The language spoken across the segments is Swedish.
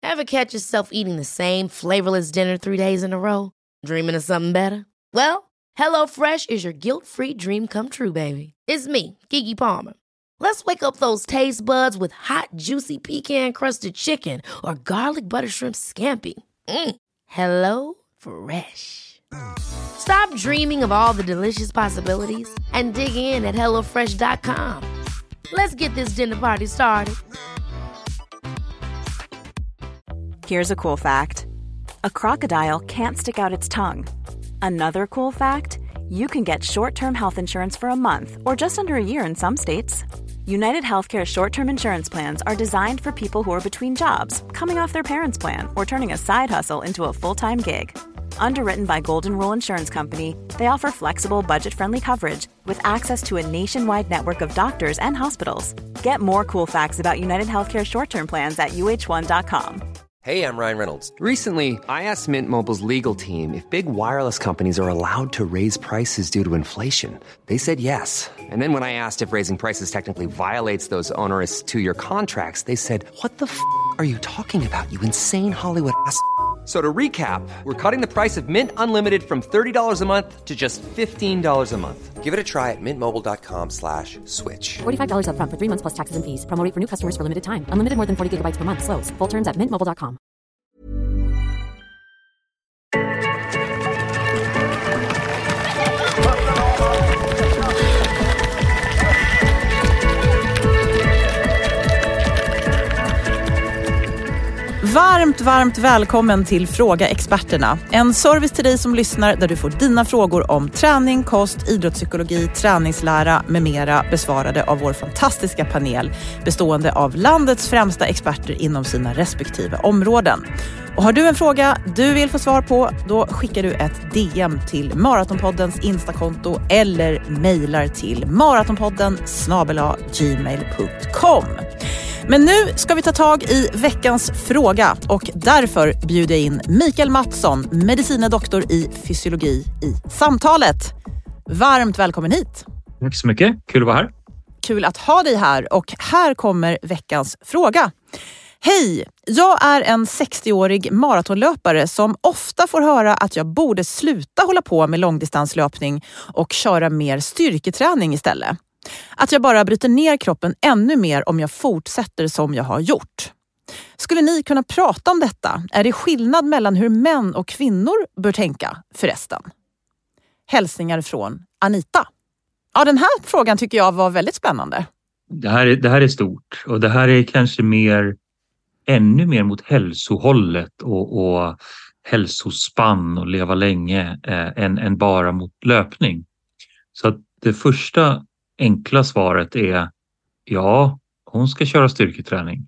Ever catch yourself eating the same flavorless dinner 3 days in a row? Dreaming of something better? Well, HelloFresh is your guilt-free dream come true, baby. It's me, Keke Palmer. Let's wake up those taste buds with hot, juicy pecan-crusted chicken or garlic butter shrimp scampi. Hello Fresh. Stop dreaming of all the delicious possibilities and dig in at HelloFresh.com. Let's get this dinner party started. Here's a cool fact. A crocodile can't stick out its tongue. Another cool fact, you can get short-term health insurance for a month or just under a year in some states. United Healthcare short-term insurance plans are designed for people who are between jobs, coming off their parents' plan, or turning a side hustle into a full-time gig. Underwritten by Golden Rule Insurance Company, they offer flexible, budget-friendly coverage with access to a nationwide network of doctors and hospitals. Get more cool facts about United Healthcare short-term plans at uh1.com. Hey, I'm Ryan Reynolds. Recently, I asked Mint Mobile's legal team if big wireless companies are allowed to raise prices due to inflation. They said yes. And then when I asked if raising prices technically violates those onerous two-year contracts, they said, what the f*** are you talking about, you insane Hollywood ass f- So to recap, we're cutting the price of Mint Unlimited from $30 a month to just $15 a month. Give it a try at mintmobile.com/switch. $45 up front for 3 months plus taxes and fees. Promo rate for new customers for limited time. Unlimited more than 40 gigabytes per month. Slows full terms at mintmobile.com. Varmt välkommen till Fråga Experterna. En service till dig som lyssnar där du får dina frågor om träning, kost, idrottspsykologi, träningslära med mera besvarade av vår fantastiska panel bestående av landets främsta experter inom sina respektive områden. Och har du en fråga du vill få svar på, då skickar du ett DM till Maratonpoddens Instakonto eller mejlar till maratonpodden@gmail.com. Men nu ska vi ta tag i veckans fråga och därför bjuder jag in Mikael Mattsson, medicine doktor i fysiologi i samtalet. Varmt välkommen hit. Tack så mycket, kul att vara här. Kul att ha dig här och här kommer veckans fråga. Hej, jag är en 60-årig maratonlöpare som ofta får höra att jag borde sluta hålla på med långdistanslöpning och köra mer styrketräning istället. Att jag bara bryter ner kroppen ännu mer om jag fortsätter som jag har gjort. Skulle ni kunna prata om detta? Är det skillnad mellan hur män och kvinnor bör tänka förresten? Hälsningar från Anita. Ja, den här frågan tycker jag var väldigt spännande. Det här är stort och det här är kanske ännu mer mot hälsohållet och hälsospann och leva länge än bara mot löpning. Så att det första enkla svaret är ja, hon ska köra styrketräning.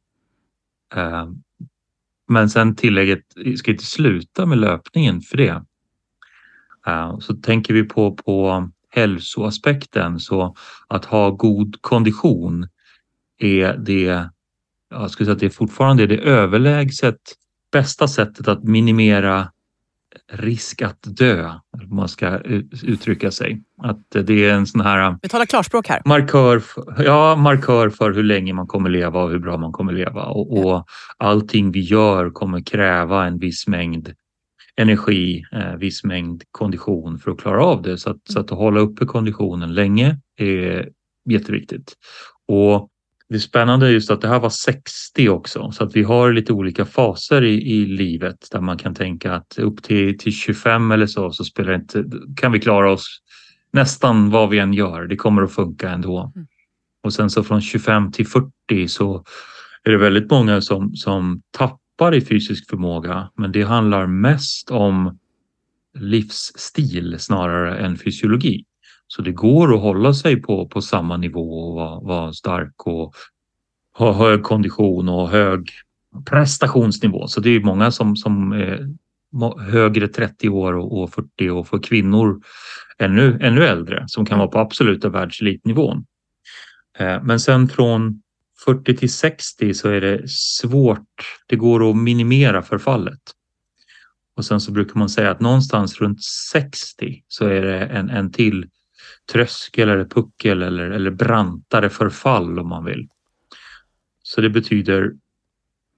Men sen tillägget, ska inte sluta med löpningen för det. Så tänker vi på hälsoaspekten, så att ha god kondition är det, jag skulle säga att det är fortfarande det överlägset bästa sättet att minimera risk att dö, om man ska uttrycka sig. Att det är en sån här... Vi talar klarspråk här. Markör för hur länge man kommer leva och hur bra man kommer leva. Och allting vi gör kommer kräva en viss mängd energi, viss mängd kondition för att klara av det. Så att hålla uppe konditionen länge är jätteviktigt. Och det är spännande just att det här var 60 också, så att vi har lite olika faser i livet där man kan tänka att upp till 25 eller så spelar inte, kan vi klara oss nästan vad vi än gör, det kommer att funka ändå. Och sen så från 25 till 40 så är det väldigt många som tappar i fysisk förmåga, men det handlar mest om livsstil snarare än fysiologi. Så det går att hålla sig på samma nivå och vara stark och ha hög kondition och hög prestationsnivå. Så det är många som är högre 30 år och 40 och för kvinnor ännu äldre som kan vara på absoluta världselitnivån. Men sen från 40 till 60 så är det svårt. Det går att minimera förfallet. Och sen så brukar man säga att någonstans runt 60 så är det en till tröskel eller puckel eller brantare förfall om man vill. Så det betyder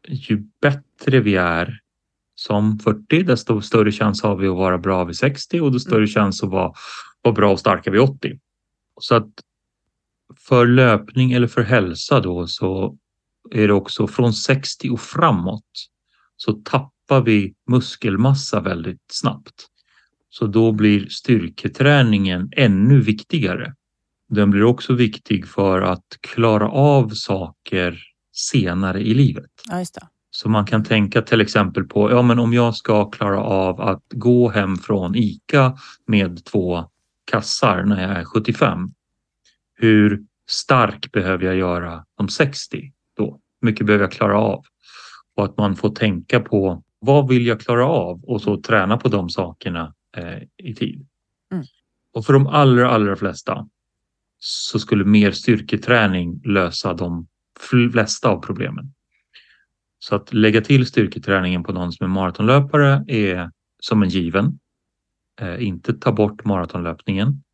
ju bättre vi är som 40, desto större chans har vi att vara bra vid 60 och desto större chans att vara bra och starka vid 80. Så att för löpning eller för hälsa då så är det också från 60 och framåt så tappar vi muskelmassa väldigt snabbt. Så då blir styrketräningen ännu viktigare. Den blir också viktig för att klara av saker senare i livet. Ja, just det. Så man kan tänka till exempel på, men om jag ska klara av att gå hem från ICA med 2 kassar när jag är 75. Hur stark behöver jag göra om 60 då? Mycket behöver jag klara av? Och att man får tänka på vad vill jag klara av och så träna på de sakerna i tid. Och för de allra flesta så skulle mer styrketräning lösa de flesta av problemen. Så att lägga till styrketräningen på någon som är maratonlöpare är som en given. Inte ta bort maratonlöpningen.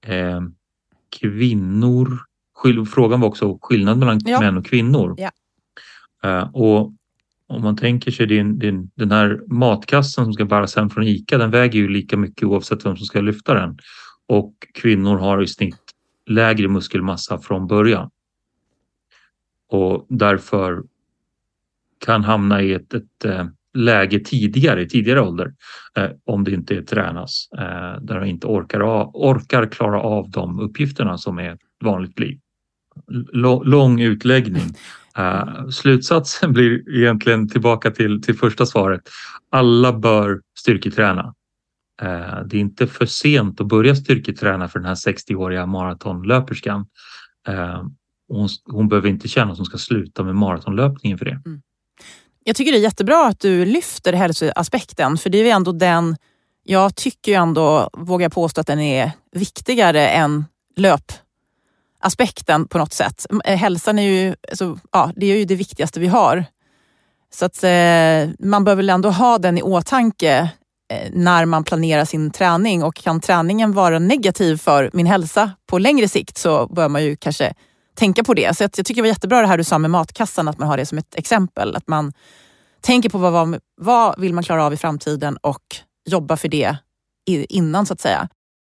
Kvinnor, frågan var också skillnad mellan män och kvinnor. Ja. Och om man tänker sig den här matkassen som ska bäras hem från ICA, den väger ju lika mycket oavsett vem som ska lyfta den. Och kvinnor har i snitt lägre muskelmassa från början. Och därför kan hamna i ett läge tidigare ålder om det inte tränas. Där de inte orkar klara av de uppgifterna som är ett vanligt liv. Lång utläggning. Slutsatsen blir egentligen tillbaka till första svaret. Alla bör styrketräna. Det är inte för sent att börja styrketräna för den här 60-åriga maratonlöperskan. Hon behöver inte känna att hon ska sluta med maratonlöpningen för det. Jag tycker det är jättebra att du lyfter hälsoaspekten, för det är ju ändå den, jag tycker ju ändå, vågar jag påstå att den är viktigare än löpaspekten på något sätt. Hälsan är ju, det är ju det viktigaste vi har. Så att man behöver väl ändå ha den i åtanke när man planerar sin träning, och kan träningen vara negativ för min hälsa på längre sikt så bör man ju kanske tänka på det. Så jag tycker det var jättebra det här du sa med matkassan, att man har det som ett exempel. Att man tänker på vad vill man klara av i framtiden och jobba för det innan så att säga.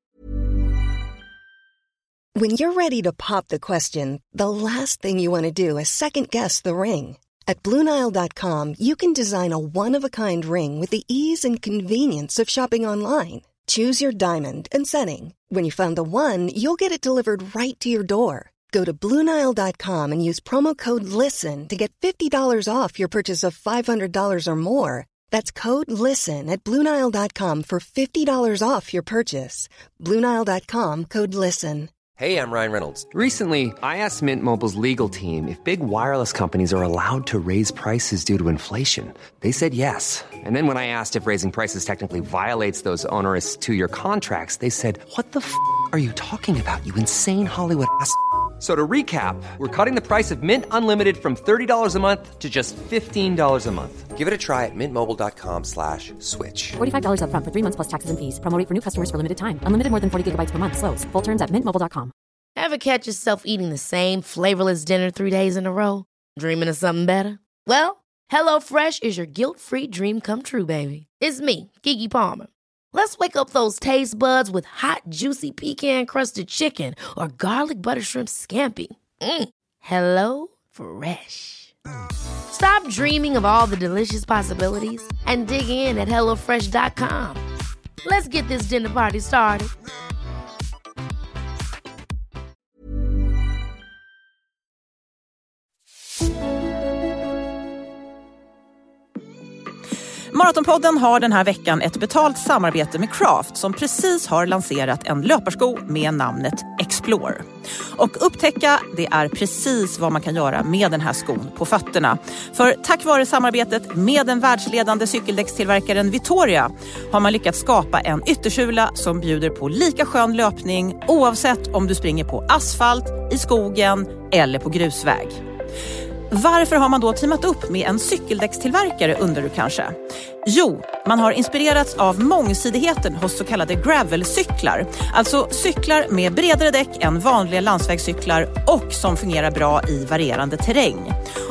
When you're ready to pop the question, the last thing you want to do is second guess the ring. At BlueNile.com you can design a one-of-a-kind ring with the ease and convenience of shopping online. Choose your diamond and setting. When you find the one, you'll get it delivered right to your door. Go to BlueNile.com and use promo code LISTEN to get $50 off your purchase of $500 or more. That's code LISTEN at BlueNile.com for $50 off your purchase. BlueNile.com, code LISTEN. Hey, I'm Ryan Reynolds. Recently, I asked Mint Mobile's legal team if big wireless companies are allowed to raise prices due to inflation. They said yes. And then when I asked if raising prices technically violates those onerous 2-year contracts, they said, "What the f*** are you talking about, you insane Hollywood ass?" So to recap, we're cutting the price of Mint Unlimited from $30 a month to just $15 a month. Give it a try at mintmobile.com/switch. $45 up front for 3 months plus taxes and fees. Promo rate for new customers for limited time. Unlimited more than 40 gigabytes per month. Slows full terms at mintmobile.com. Ever catch yourself eating the same flavorless dinner 3 days in a row? Dreaming of something better? Well, HelloFresh is your guilt-free dream come true, baby. It's me, Keke Palmer. Let's wake up those taste buds with hot, juicy pecan-crusted chicken or garlic butter shrimp scampi. Hello Fresh. Stop dreaming of all the delicious possibilities and dig in at HelloFresh.com. Let's get this dinner party started. Maratonpodden har den här veckan ett betalt samarbete med Craft som precis har lanserat en löparsko med namnet Explore. Och upptäcka, det är precis vad man kan göra med den här skon på fötterna. För tack vare samarbetet med den världsledande cykeldäckstillverkaren Vittoria har man lyckats skapa en yttersula som bjuder på lika skön löpning oavsett om du springer på asfalt, i skogen eller på grusväg. Varför har man då teamat upp med en cykeldäckstillverkare, undrar du kanske? Jo, man har inspirerats av mångsidigheten hos så kallade gravelcyklar. Alltså cyklar med bredare däck än vanliga landsvägscyklar och som fungerar bra i varierande terräng.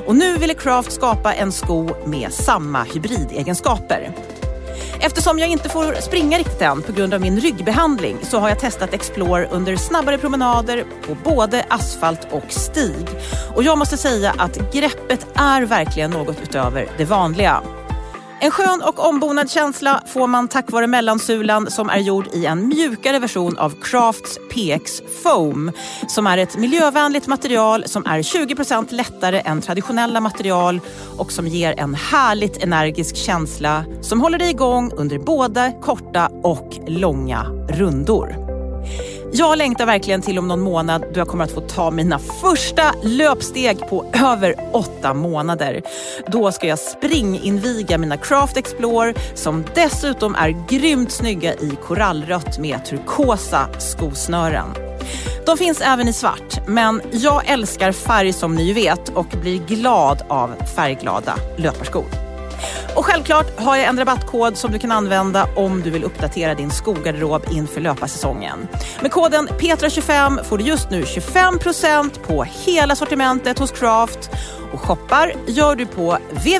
Och nu ville Craft skapa en sko med samma hybridegenskaper. Eftersom jag inte får springa riktigt än på grund av min ryggbehandling så har jag testat Explore under snabbare promenader på både asfalt och stig. Och jag måste säga att greppet är verkligen något utöver det vanliga. En skön och ombonad känsla får man tack vare mellansulan som är gjord i en mjukare version av Crafts PX Foam som är ett miljövänligt material som är 20% lättare än traditionella material och som ger en härligt energisk känsla som håller dig igång under både korta och långa rundor. Jag längtar verkligen till om någon månad då jag kommer att få ta mina första löpsteg på över 8 månader. Då ska jag springinviga mina Craft Explore som dessutom är grymt snygga i korallrött med turkosa skosnören. De finns även i svart, men jag älskar färg som ni vet och blir glad av färgglada löparskor. Och självklart har jag en rabattkod som du kan använda om du vill uppdatera din skogarderob inför löparsäsongen. Med koden Petra25 får du just nu 25% på hela sortimentet hos Craft. Och shoppar gör du på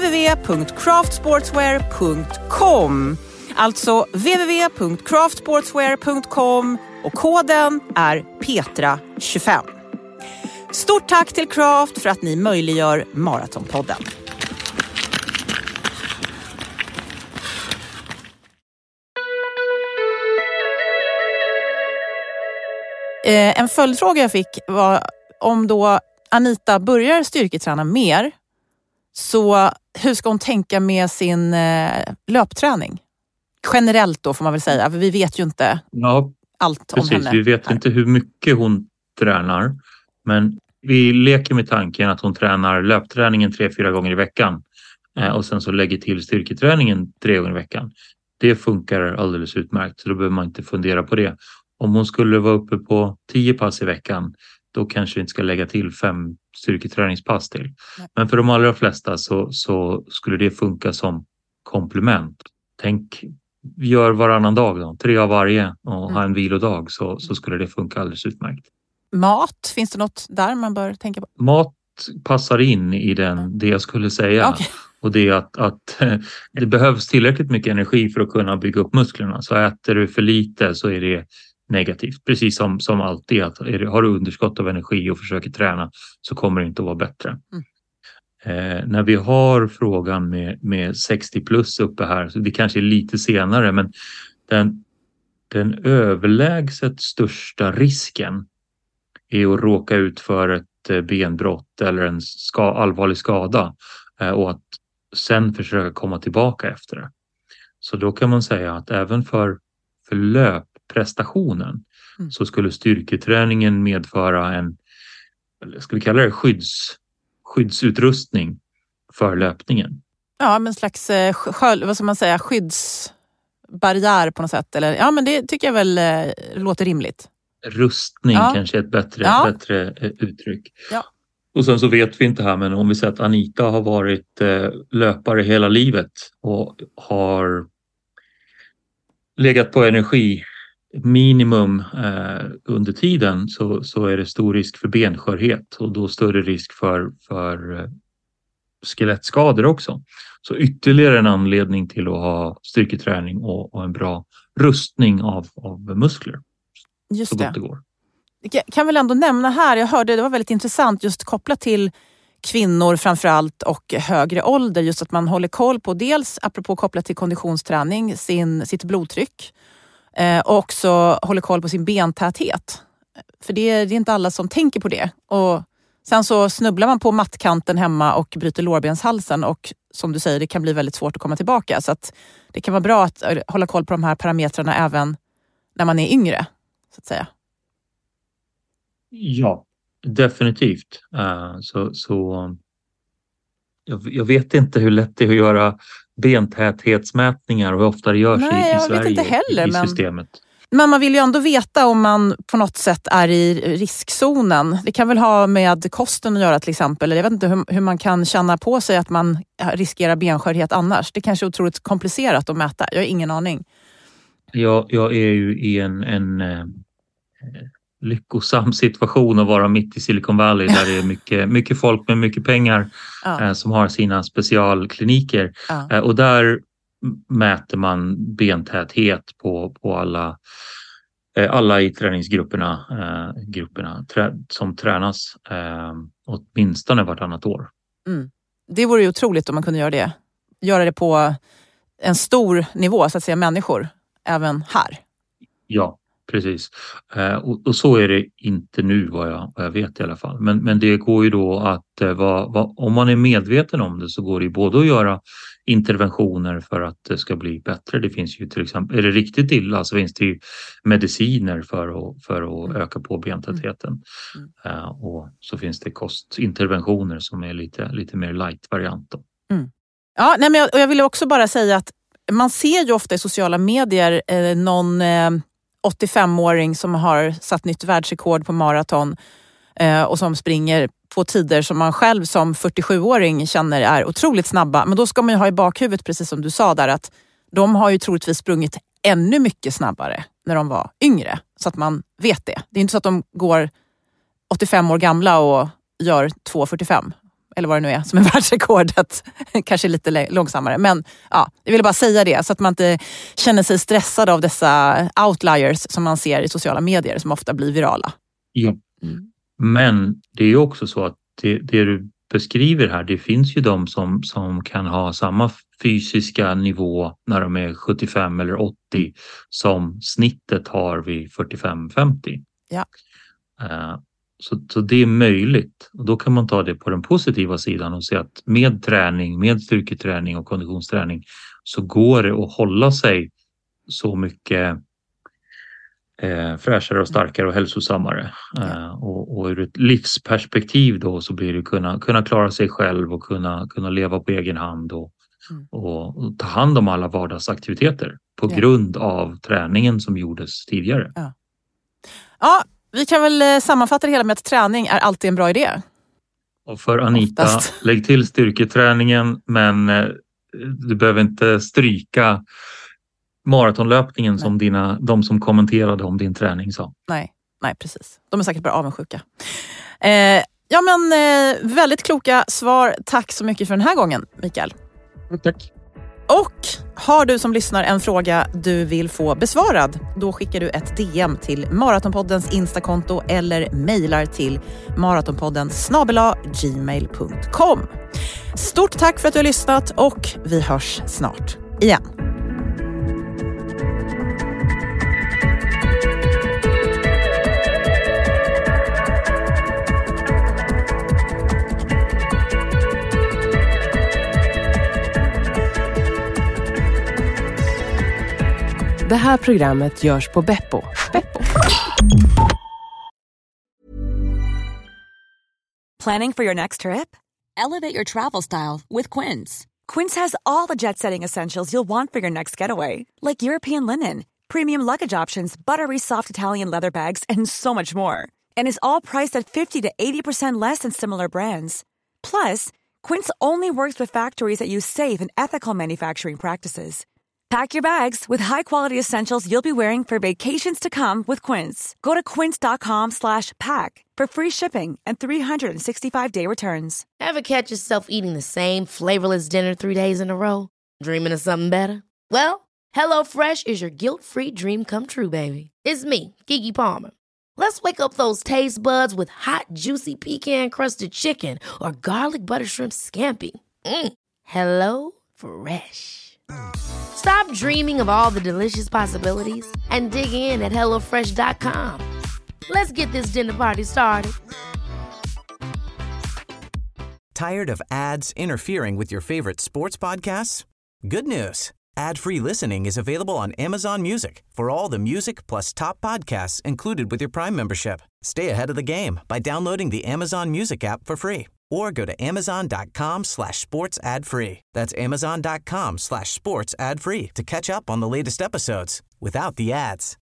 www.craftsportswear.com. Alltså www.craftsportswear.com och koden är Petra25. Stort tack till Craft för att ni möjliggör Maratonpodden. En följdfråga jag fick var om då Anita börjar styrketräna mer, så hur ska hon tänka med sin löpträning? Generellt då får man väl säga, för vi vet ju inte allt om henne. Vi vet inte hur mycket hon tränar, men vi leker med tanken att hon tränar löpträningen 3-4 gånger i veckan och sen så lägger till styrketräningen 3 gånger i veckan. Det funkar alldeles utmärkt, så då behöver man inte fundera på det. Om hon skulle vara uppe på 10 pass i veckan, då kanske vi inte ska lägga till 5 styrketräningspass till. Men för de allra flesta så skulle det funka som komplement. Tänk, gör varannan dag då, 3 av varje och ha en vilodag, så skulle det funka alldeles utmärkt. Mat, finns det något där man bör tänka på? Mat passar in i det jag skulle säga. Okay. Och det är att det behövs tillräckligt mycket energi för att kunna bygga upp musklerna. Så äter du för lite så är det negativt. Precis som alltid, att har du underskott av energi och försöker träna så kommer det inte att vara bättre. När vi har frågan med 60 plus uppe här, så det kanske är lite senare, men den överlägset största risken är att råka ut för ett benbrott eller en allvarlig skada och att sen försöka komma tillbaka efter det. Så då kan man säga att även för löpprestationen så skulle styrketräningen medföra en, ska vi kalla det skyddsutrustning för löpningen. Ja, men slags vad ska man säga, skyddsbarriär på något sätt. Eller, ja, men det tycker jag väl låter rimligt. Rustning kanske är ett bättre uttryck. Ja. Och sen så vet vi inte här, men om vi säger att Anita har varit löpare hela livet och har legat på energi minimum under tiden, så är det stor risk för benskörhet och då större risk för skelettskador också. Så ytterligare en anledning till att ha styrketräning och en bra rustning av muskler. Just det. Jag kan väl ändå nämna här, jag hörde det var väldigt intressant just kopplat till kvinnor framförallt och högre ålder, just att man håller koll på dels, apropå kopplat till konditionsträning, sitt blodtryck och också håller koll på sin bentäthet. För det är inte alla som tänker på det. Och sen så snubblar man på mattkanten hemma och bryter lårbenshalsen och som du säger, det kan bli väldigt svårt att komma tillbaka. Så att det kan vara bra att hålla koll på de här parametrarna även när man är yngre, så att säga. Ja, definitivt. Jag vet inte hur lätt det är att göra bentäthetsmätningar och hur ofta det görs i Sverige, vet inte heller, i systemet. Men man vill ju ändå veta om man på något sätt är i riskzonen. Det kan väl ha med kosten att göra till exempel. Jag vet inte hur man kan känna på sig att man riskerar benskörhet annars. Det kanske är otroligt komplicerat att mäta. Jag har ingen aning. Jag är ju i en lyckosam situation att vara mitt i Silicon Valley där det är mycket folk med mycket pengar som har sina specialkliniker. Och där mäter man bentäthet på alla i träningsgrupperna som tränas åtminstone vartannat år. Det vore ju otroligt om man kunde göra det. Göra det på en stor nivå, så att säga, människor även här. Ja, precis. Och så är det inte nu vad jag vet i alla fall. Men det går ju då att om man är medveten om det så går det ju både att göra interventioner för att det ska bli bättre. Det finns ju till exempel, är det riktigt illa så finns det ju mediciner för att öka på bentätheten. Och så finns det kostinterventioner som är lite mer light-variant. Ja, nej, men jag ville också bara säga att man ser ju ofta i sociala medier någon 85-åring som har satt nytt världsrekord på maraton och som springer på tider som man själv som 47-åring känner är otroligt snabba. Men då ska man ju ha i bakhuvudet, precis som du sa där, att de har ju troligtvis sprungit ännu mycket snabbare när de var yngre. Så att man vet det. Det är inte så att de går 85 år gamla och gör 2:45. Eller vad det nu är som är världsrekordet. Kanske lite långsammare. Men ja, jag ville bara säga det så att man inte känner sig stressad av dessa outliers som man ser i sociala medier som ofta blir virala. Ja. Men det är ju också så att det du beskriver här, det finns ju de som kan ha samma fysiska nivå när de är 75 eller 80 som snittet har vid 45-50. Ja. Så det är möjligt och då kan man ta det på den positiva sidan och se att med styrketräning och konditionsträning så går det att hålla sig så mycket fräschare och starkare och hälsosammare. Och ur ett livsperspektiv då så blir det kunna klara sig själv och kunna leva på egen hand och ta hand om alla vardagsaktiviteter på grund av träningen som gjordes tidigare. Ja, vi kan väl sammanfatta det hela med att träning är alltid en bra idé. Och för Anita, lägg till styrketräningen men du behöver inte stryka maratonlöpningen som de som kommenterade om din träning sa. Nej, precis. De är säkert bara avundsjuka. Väldigt kloka svar. Tack så mycket för den här gången, Mikael. Tack. Och har du som lyssnar en fråga du vill få besvarad, då skickar du ett DM till Maratonpoddens Instakonto eller mejlar till maratonpodden@gmail.com. Stort tack för att du har lyssnat och vi hörs snart igen. Det här programmet görs på Beppo. Planning for your next trip? Elevate your travel style with Quince. Quince has all the jet-setting essentials you'll want for your next getaway, like European linen, premium luggage options, buttery soft Italian leather bags, and so much more. And is all priced at 50 to 80% less than similar brands. Plus, Quince only works with factories that use safe and ethical manufacturing practices. Pack your bags with high-quality essentials you'll be wearing for vacations to come with Quince. Go to quince.com/pack for free shipping and 365-day returns. Ever catch yourself eating the same flavorless dinner 3 days in a row? Dreaming of something better? Well, HelloFresh is your guilt-free dream come true, baby. It's me, Keke Palmer. Let's wake up those taste buds with hot, juicy pecan-crusted chicken or garlic butter shrimp scampi. Hello Fresh. Stop dreaming of all the delicious possibilities and dig in at HelloFresh.com. Let's get this dinner party started. Tired of ads interfering with your favorite sports podcasts? Good news. Ad-free listening is available on Amazon Music for all the music plus top podcasts included with your Prime membership. Stay ahead of the game by downloading the Amazon Music app for free or go to amazon.com/sports ad free. That's amazon.com/sports ad free to catch up on the latest episodes without the ads.